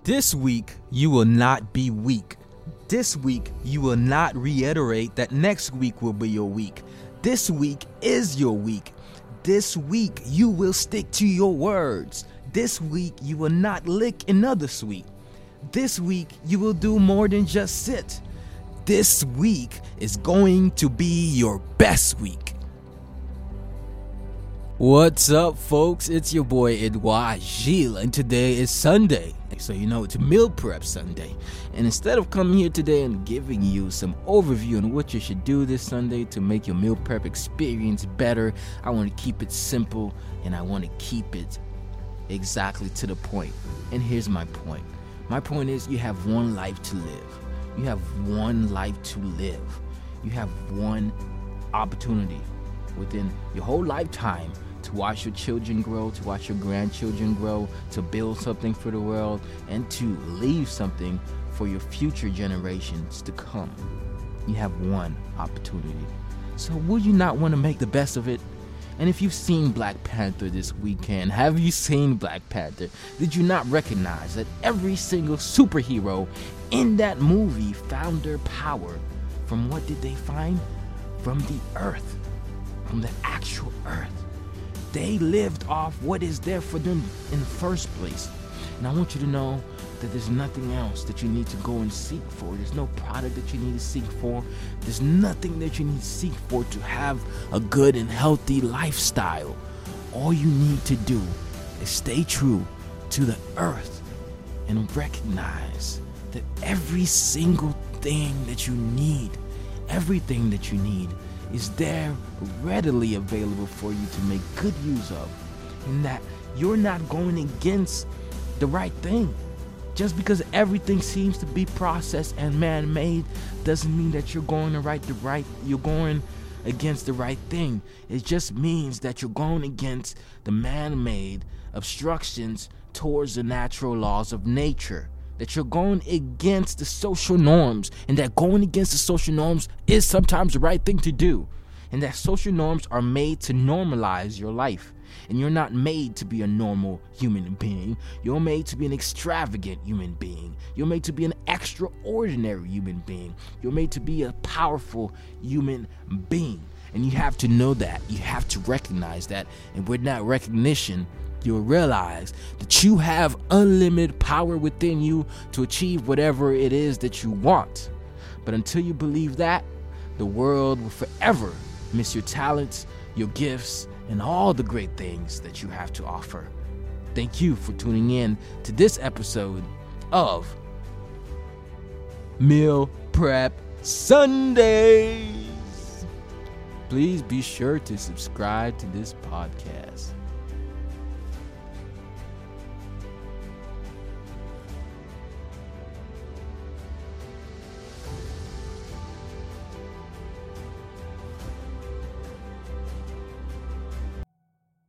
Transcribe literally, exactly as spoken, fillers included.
This week, you will not be weak. This week, you will not reiterate that next week will be your week. This week is your week. This week, you will stick to your words. This week, you will not lick another sweet. This week, you will do more than just sit. This week is going to be your best week. What's up, folks? It's your boy Edouard Gilles, and today is Sunday. So you know it's Meal Prep Sunday. And instead of coming here today and giving you some overview on what you should do this Sunday to make your meal prep experience better, I want to keep it simple and I want to keep it exactly to the point. And here's my point. My point is you have one life to live. You have one life to live. You have one opportunity within your whole lifetime to watch your children grow, to watch your grandchildren grow, to build something for the world, and to leave something for your future generations to come. You have one opportunity. So would you not want to make the best of it? And if you've seen Black Panther this weekend, have you seen Black Panther? Did you not recognize that every single superhero in that movie found their power from what did they find? From the earth, from the actual earth. They lived off what is there for them in the first place. And I want you to know that there's nothing else that you need to go and seek for. There's no product that you need to seek for. There's nothing that you need to seek for to have a good and healthy lifestyle. All you need to do is stay true to the earth and recognize that every single thing that you need, everything that you need is there readily available for you to make good use of, and that you're not going against the right thing. Just because everything seems to be processed and man-made doesn't mean that you're going to right the right you're going against the right thing. It just means that you're going against the man-made obstructions towards the natural laws of nature. That you're going against the social norms, and that going against the social norms is sometimes the right thing to do, and that social norms are made to normalize your life, and you're not made to be a normal human being. You're made to be an extravagant human being. You're made to be an extraordinary human being. You're made to be a powerful human being, and you have to know that. You have to recognize that, and with that recognition, you'll realize that you have unlimited power within you to achieve whatever it is that you want. But until you believe that, the world will forever miss your talents, your gifts, and all the great things that you have to offer. Thank you for tuning in to this episode of Meal Prep Sundays. Please be sure to subscribe to this podcast.